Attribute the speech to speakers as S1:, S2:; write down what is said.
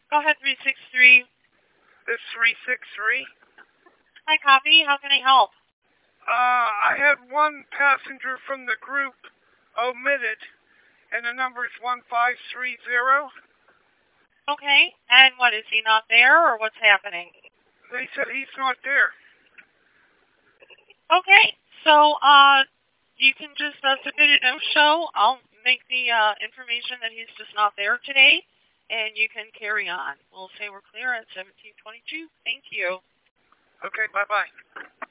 S1: Go ahead, 363.
S2: This 363.
S1: Hi, copy. How can I help?
S2: I had one passenger from the group omitted, and the number is 1530.
S1: Okay. And what, is he not there, or what's happening?
S2: They said he's not there.
S1: Okay. So, you can just submit a no-show. I'll make the information that he's just not there today, and you can carry on. We'll say we're clear at 1722. Thank you.
S2: Okay, bye-bye.